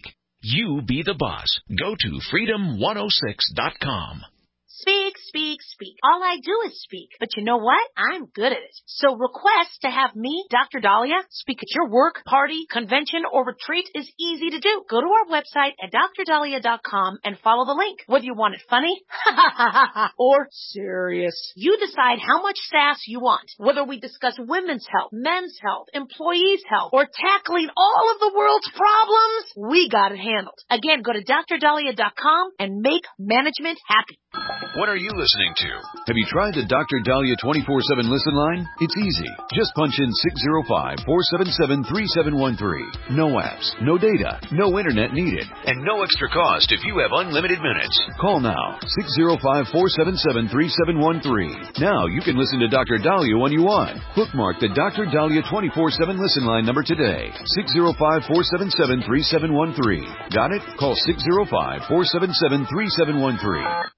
You be the boss. Go to freedom one oh six dot com. Speak, speak, speak. All I do is speak. But you know what? I'm good at it. So request to have me, Doctor Dahlia, speak at your work, party, convention, or retreat is easy to do. Go to our website at dr dahlia dot com and follow the link. Whether you want it funny or serious, you decide how much sass you want. Whether we discuss women's health, men's health, employees' health, or tackling all of the world's problems, we got it handled. Again, go to dr dahlia dot com and make management happy. What are you listening to? Have you tried the Doctor Dahlia twenty-four seven listen line? It's easy. Just punch in six oh five, four seven seven, three seven one three. No apps, no data, no internet needed, and no extra cost if you have unlimited minutes. Call now, six oh five, four seven seven, three seven one three. Now you can listen to Doctor Dahlia when you want. Bookmark the Doctor Dahlia twenty-four seven listen line number today. six oh five, four seven seven, three seven one three. Got it? Call six oh five, four seven seven, three seven one three.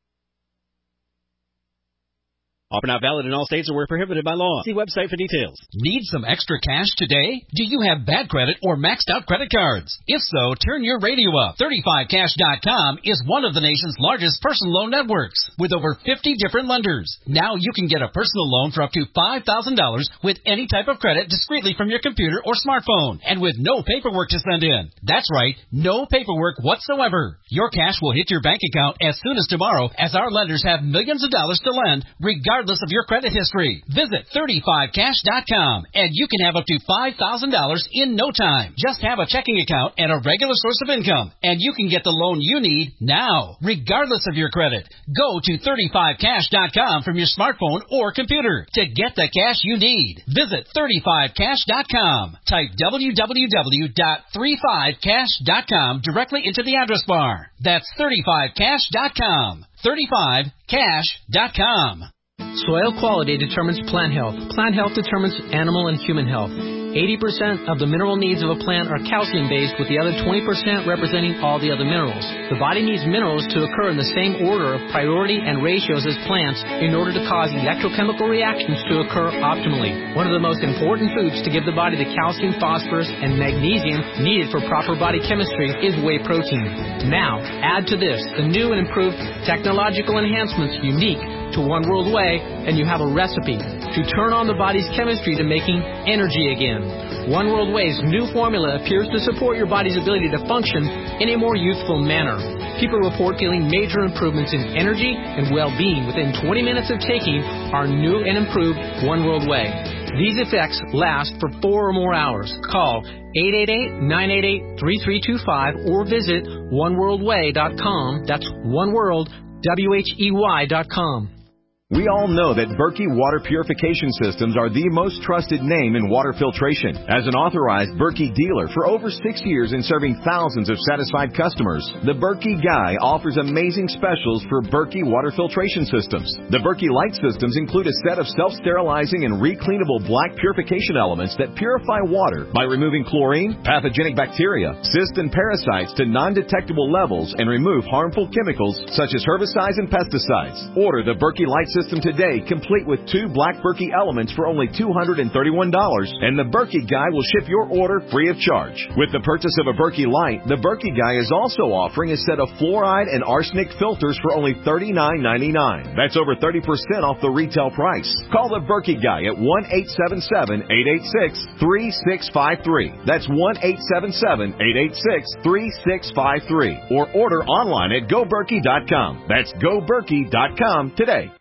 Offer not valid in all states or where prohibited by law. See website for details. Need some extra cash today? Do you have bad credit or maxed out credit cards? If so, turn your radio up. thirty-five cash dot com is one of the nation's largest personal loan networks with over fifty different lenders. Now you can get a personal loan for up to five thousand dollars with any type of credit discreetly from your computer or smartphone and with no paperwork to send in. That's right, no paperwork whatsoever. Your cash will hit your bank account as soon as tomorrow as our lenders have millions of dollars to lend regardless of your credit history. Visit thirty-five cash dot com and you can have up to five thousand dollars in no time. Just have a checking account and a regular source of income and you can get the loan you need now, regardless of your credit. Go to thirty-five cash dot com from your smartphone or computer to get the cash you need. Visit thirty-five cash dot com. Type w w w dot thirty-five cash dot com directly into the address bar. That's thirty-five cash dot com. thirty-five cash dot com. Soil quality determines plant health. Plant health determines animal and human health. eighty percent of the mineral needs of a plant are calcium-based, with the other twenty percent representing all the other minerals. The body needs minerals to occur in the same order of priority and ratios as plants in order to cause electrochemical reactions to occur optimally. One of the most important foods to give the body the calcium, phosphorus, and magnesium needed for proper body chemistry is whey protein. Now, add to this the new and improved technological enhancements unique to One World Whey, and you have a recipe to turn on the body's chemistry to making energy again. One World Whey's new formula appears to support your body's ability to function in a more youthful manner. People report feeling major improvements in energy and well-being within twenty minutes of taking our new and improved One World Whey. These effects last for four or more hours. Call eight eight eight, nine eight eight, three three two five or visit one world way dot com. That's One World, W H E Y dot com. We all know that Berkey Water Purification Systems are the most trusted name in water filtration. As an authorized Berkey dealer for over six years and serving thousands of satisfied customers, the Berkey Guy offers amazing specials for Berkey Water Filtration Systems. The Berkey Light Systems include a set of self-sterilizing and recleanable black purification elements that purify water by removing chlorine, pathogenic bacteria, cysts, and parasites to non-detectable levels and remove harmful chemicals such as herbicides and pesticides. Order the Berkey Light System today, complete with two black Berkey elements for only two hundred thirty-one dollars, and the Berkey Guy will ship your order free of charge. With the purchase of a Berkey Light, the Berkey Guy is also offering a set of fluoride and arsenic filters for only thirty-nine ninety-nine. That's over thirty percent off the retail price. Call the Berkey Guy at one eight seven seven, eight eight six, three six five three. That's one eight seven seven, eight eight six, three six five three. Or order online at go berkey dot com. That's go berkey dot com today.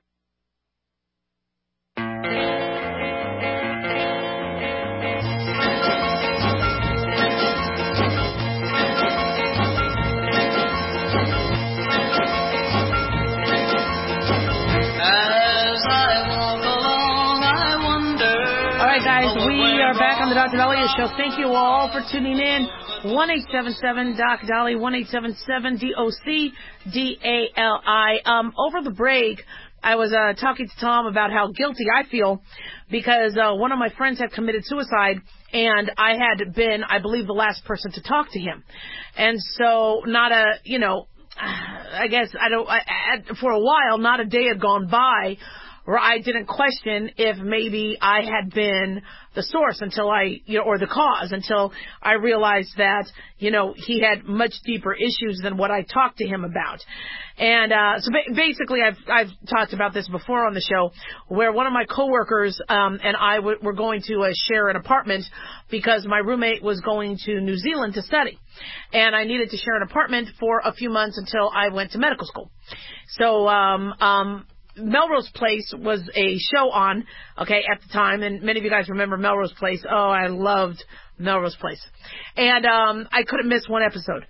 Back on the Doctor Dahlia Show. Thank you all for tuning in. one eight seven seven Doc Dahlia, one eight seven seven D O C D A L I. Um, over the break, I was uh, talking to Tom about how guilty I feel because uh, one of my friends had committed suicide, and I had been, I believe, the last person to talk to him. And so, not a, you know, I guess I don't. I, I, for a while, not a day had gone by where I didn't question if maybe I had been the source until I, you know, or the cause until I realized that, you know, he had much deeper issues than what I talked to him about. And, uh, so ba- basically I've, I've talked about this before on the show where one of my coworkers, um, and I w- were going to uh, share an apartment because my roommate was going to New Zealand to study. And I needed to share an apartment for a few months until I went to medical school. So, um, um, Melrose Place was a show on, okay, at the time, and many of you guys remember Melrose Place. Oh, I loved Melrose Place. And um I couldn't miss one episode.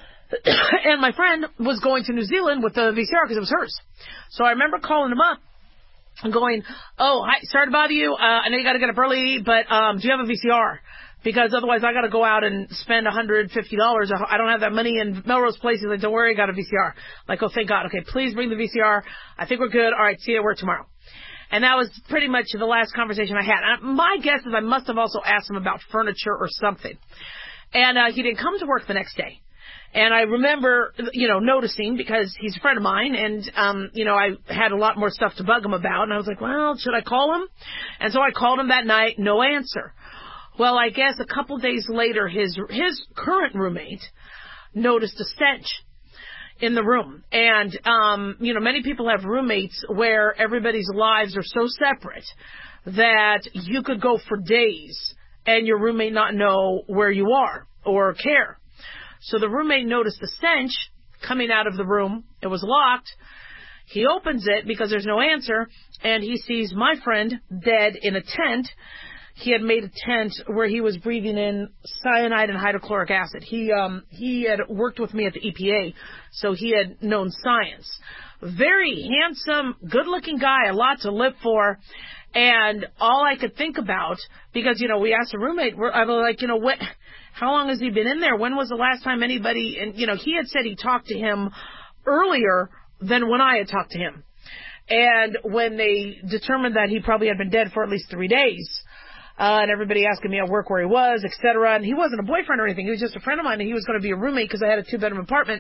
And my friend was going to New Zealand with the V C R because it was hers. So I remember calling him up and going, oh, hi, sorry to bother you. Uh, I know you got to get up early, but um do you have a V C R? Because otherwise I got to go out and spend one hundred fifty dollars. I don't have that money in Melrose Place. He's like, don't worry, I got a V C R. Like, oh, thank God. Okay, please bring the V C R. I think we're good. All right, see you at work tomorrow. And that was pretty much the last conversation I had. And my guess is I must have also asked him about furniture or something. And uh, he didn't come to work the next day. And I remember, you know, noticing because he's a friend of mine and, um, you know, I had a lot more stuff to bug him about. And I was like, well, should I call him? And so I called him that night. No answer. Well, I guess a couple days later, his his current roommate noticed a stench in the room. And, um, you know, many people have roommates where everybody's lives are so separate that you could go for days and your roommate not know where you are or care. So the roommate noticed a stench coming out of the room. It was locked. He opens it because there's no answer, and he sees my friend dead in a tent. He had made a tent where he was breathing in cyanide and hydrochloric acid. He um he had worked with me at the E P A, so he had known science. Very handsome, good-looking guy, a lot to live for. And all I could think about, because, you know, we asked a roommate, we're, I was like, you know, what, how long has he been in there? When was the last time anybody, and, you know, he had said he talked to him earlier than when I had talked to him. And when they determined that he probably had been dead for at least three days, Uh, and everybody asking me at work where he was, et cetera. And he wasn't a boyfriend or anything. He was just a friend of mine, and he was going to be a roommate because I had a two-bedroom apartment.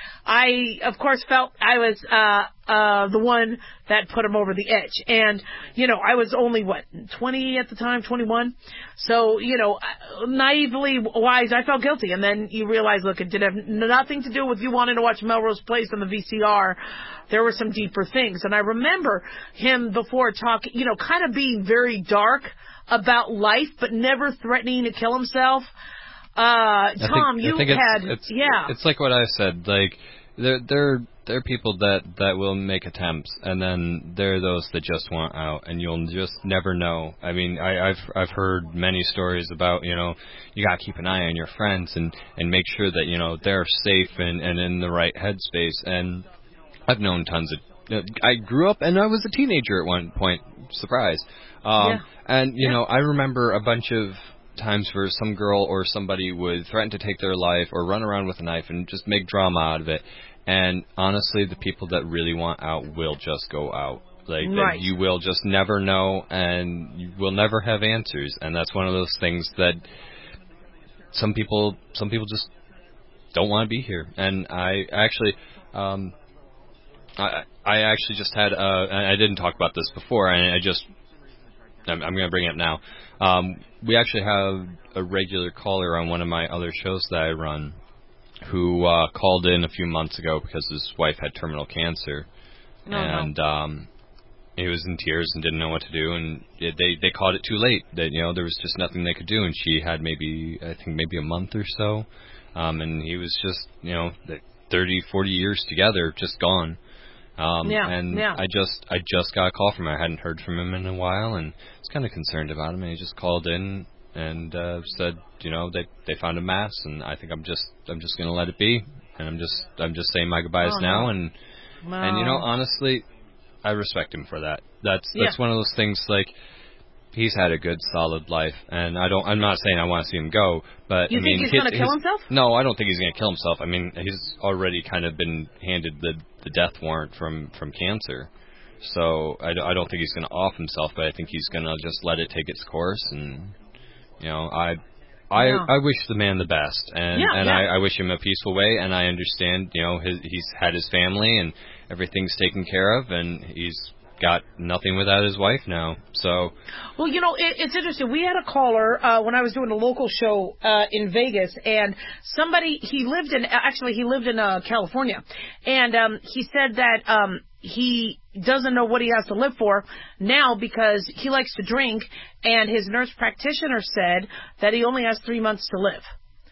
I, of course, felt I was uh uh the one that put him over the edge. And, you know, I was only, what, twenty at the time, twenty-one? So, you know, naively wise, I felt guilty. And then you realize, look, it did have nothing to do with you wanting to watch Melrose Place on the V C R. There were some deeper things. And I remember him before talking, you know, kind of being very dark about life, but never threatening to kill himself. Uh, Tom, think, you it's, had, it's, yeah. It's like what I said. Like, there, there, there are people that, that will make attempts, and then there are those that just want out, and you'll just never know. I mean, I, I've, I've heard many stories about, you know, you gotta keep an eye on your friends and, and make sure that, you know, they're safe and, and in the right headspace. And I've known tons of, I grew up and I was a teenager at one point. Surprise. Um, yeah. And, you yeah. know, I remember a bunch of times where some girl or somebody would threaten to take their life or run around with a knife and just make drama out of it. And honestly, the people that really want out will just go out. Like, right. you will just never know, and you will never have answers. And that's one of those things that some people, some people just don't want to be here. And I actually, um, I, I actually just had, uh, I didn't talk about this before, and I just, I'm, I'm going to bring it up now. Um, we actually have a regular caller on one of my other shows that I run who uh, called in a few months ago because his wife had terminal cancer. Oh, and no. um, he was in tears and didn't know what to do. And it, they, they called it too late. That, you know, there was just nothing they could do. And she had maybe, I think, maybe a month or so. Um, and he was just, you know, thirty, forty years together, just gone. Um, yeah, and yeah. I just I just got a call from him. I hadn't heard from him in a while, and I was kind of concerned about him. And he just called in and uh, said, you know, they they found a mass, and I think I'm just I'm just gonna let it be, and I'm just I'm just saying my goodbyes oh, now. No. And no. and you know, honestly, I respect him for that. That's yeah. that's one of those things. Like, he's had a good, solid life, and I don't. I'm not saying I want to see him go, but you I think mean, he's his, gonna kill his, himself? No, I don't think he's gonna kill himself. I mean, he's already kind of been handed the the death warrant from from cancer, so I, I don't think he's gonna off himself, but I think he's gonna just let it take its course. And you know, I. I, yeah. I wish the man the best, and yeah, and yeah. I, I wish him a peaceful way, and I understand, you know, his, he's had his family and everything's taken care of, and he's got nothing without his wife now. So, well, you know, it, it's interesting. We had a caller uh, when I was doing a local show uh, in Vegas, and somebody he lived in actually he lived in uh, California, and um, he said that um, he doesn't know what he has to live for now because he likes to drink, and his nurse practitioner said that he only has three months to live.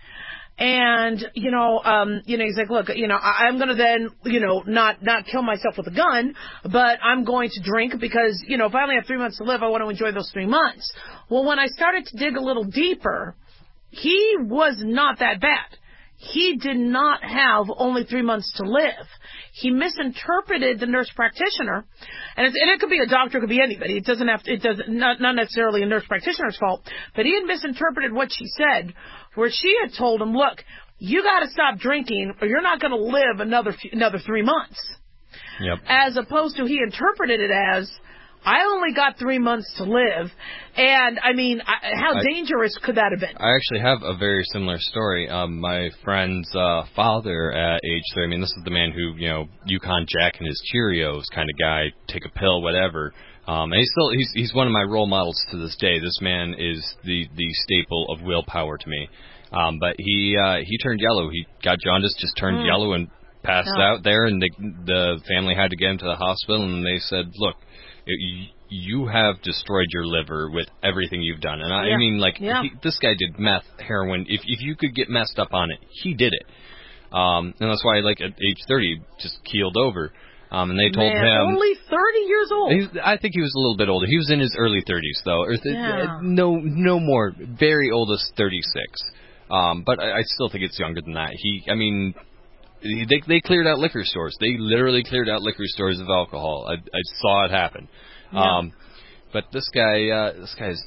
And, you know, um, you know, he's like, look, you know, I, I'm going to then, you know, not, not kill myself with a gun, but I'm going to drink because, you know, if I only have three months to live, I want to enjoy those three months. Well, when I started to dig a little deeper, he was not that bad. He did not have only three months to live. He misinterpreted the nurse practitioner, and, it's, and it could be a doctor, it could be anybody. It doesn't have to, it doesn't, not, not necessarily a nurse practitioner's fault, but he had misinterpreted what she said, where she had told him, look, you got to stop drinking or you're not going to live another another three months. Yep. As opposed to he interpreted it as, I only got three months to live. And, I mean, I, how I, dangerous could that have been? I actually have a very similar story. Um, my friend's uh, father at age three, I mean, this is the man who, you know, Yukon Jack and his Cheerios kind of guy, take a pill, whatever. Um, and he's still, he's, he's one of my role models to this day. This man is the, the staple of willpower to me. Um, but he, uh, he turned yellow. He got jaundice, just turned mm. yellow and passed oh. out there. And the, the family had to get him to the hospital, and they said, look, it, you have destroyed your liver with everything you've done. And I, yeah. I mean, like, yeah. he, this guy did meth, heroin. If if you could get messed up on it, he did it. Um, and that's why, like, at age thirty, just keeled over. Um, and they told Man, him... only thirty years old. He, I think he was a little bit older. He was in his early thirties, though. Or th- yeah. No no more. Very oldest, thirty-six. Um, but I, I still think it's younger than that. He, I mean... They they cleared out liquor stores. They literally cleared out liquor stores of alcohol. I, I saw it happen. Yeah. Um, but this guy, uh, this guy's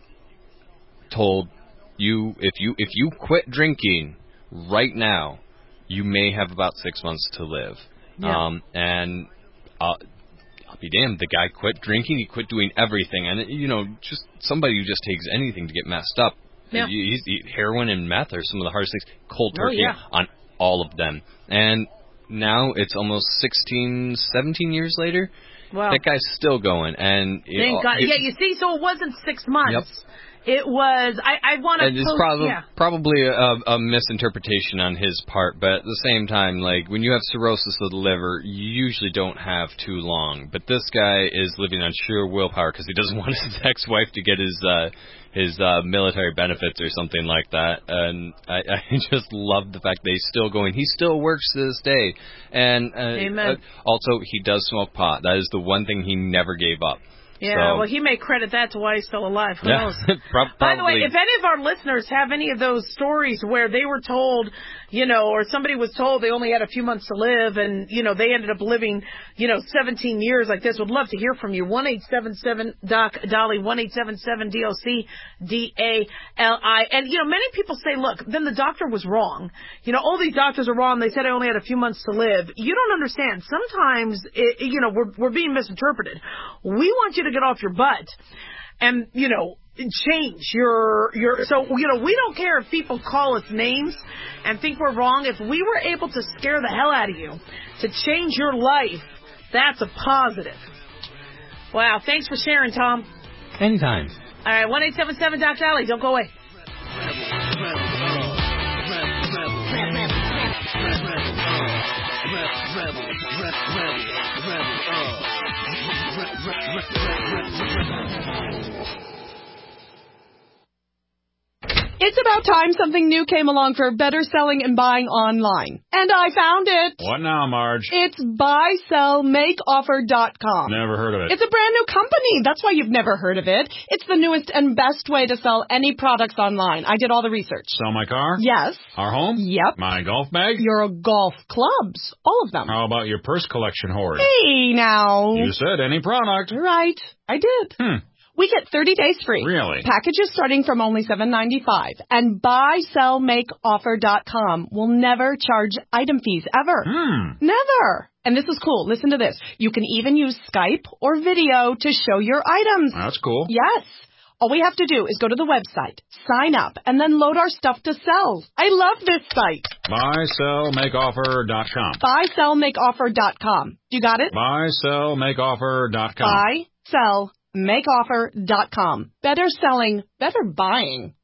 told you if you if you quit drinking right now, you may have about six months to live. Yeah. Um, and uh, I'll be damned, the guy quit drinking. He quit doing everything, and you know, just somebody who just takes anything to get messed up. Yeah. He's, he, heroin and meth are some of the hardest things. Cold turkey oh, yeah. on all of them. And now it's almost sixteen, seventeen years later. Wow. That guy's still going. And Thank it, God. it, Yeah, you see, so it wasn't six months. Yep. It was, I, I want to And it's post, probably, yeah. probably a, a misinterpretation on his part, but at the same time, like, when you have cirrhosis of the liver, you usually don't have too long. But this guy is living on sheer willpower because he doesn't want his ex-wife to get his uh, his uh, military benefits or something like that. And I, I just love the fact that he's still going. He still works to this day. And uh, Amen. Uh, also, he does smoke pot. That is the one thing he never gave up. Yeah, so, well, he may credit that to why he's still alive. Who yeah, knows? probably. By the way, if any of our listeners have any of those stories where they were told, you know, or somebody was told they only had a few months to live and, you know, they ended up living, you know, seventeen years like this, would love to hear from you. one eight seven seven Doc Dolly, one eight seven seven D O C D A L I. And, you know, many people say, look, then the doctor was wrong. You know, all these doctors are wrong. They said I only had a few months to live. You don't understand. Sometimes, it, you know, we're, we're being misinterpreted. We want you to get off your butt and, you know, change your, your, so, you know, we don't care if people call us names and think we're wrong. If we were able to scare the hell out of you to change your life, that's a positive. Wow. Thanks for sharing, Tom. Anytime. All right. one eight seven seven Doc Dolly. Don't go away. It's about time something new came along for better selling and buying online. And I found it. What now, Marge? It's buy sell make offer dot com. Never heard of it. It's a brand new company. That's why you've never heard of it. It's the newest and best way to sell any products online. I did all the research. Sell my car? Yes. Our home? Yep. My golf bag? Your golf clubs. All of them. How about your purse collection hoard? Hey, now. You said any product. Right. I did. Hmm. We get thirty days free. Really? Packages starting from only seven ninety-five. And buy sell make offer dot com will never charge item fees ever. Hmm. Never. And this is cool. Listen to this. You can even use Skype or video to show your items. That's cool. Yes. All we have to do is go to the website, sign up, and then load our stuff to sell. I love this site. buy sell make offer dot com. buy sell make offer dot com. You got it? buy sell make offer dot com. buy sell make offer dot com. Better selling, better buying.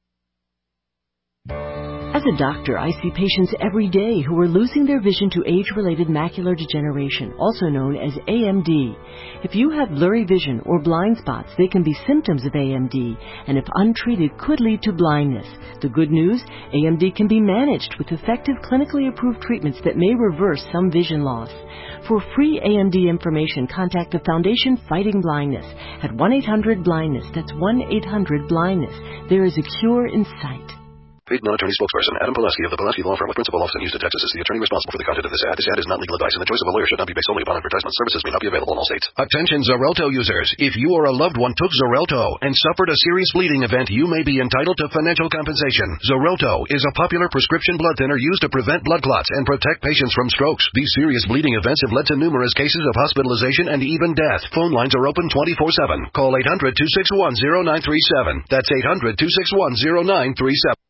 As a doctor, I see patients every day who are losing their vision to age-related macular degeneration, also known as A M D. If you have blurry vision or blind spots, they can be symptoms of A M D, and if untreated, could lead to blindness. The good news, A M D can be managed with effective clinically approved treatments that may reverse some vision loss. For free A M D information, contact the Foundation Fighting Blindness at one eight hundred blindness. That's one eight hundred blindness. There is a cure in sight. Paid non-attorney spokesperson Adam Pulaski of the Pulaski Law Firm with principal office in Houston, Texas is the attorney responsible for the content of this ad. This ad is not legal advice, and the choice of a lawyer should not be based solely upon advertisement. Services may not be available in all states. Attention Xarelto users. If you or a loved one took Xarelto and suffered a serious bleeding event, you may be entitled to financial compensation. Xarelto is a popular prescription blood thinner used to prevent blood clots and protect patients from strokes. These serious bleeding events have led to numerous cases of hospitalization and even death. Phone lines are open twenty-four seven. Call eight hundred two six one zero nine three seven. That's eight hundred two six one zero nine three seven.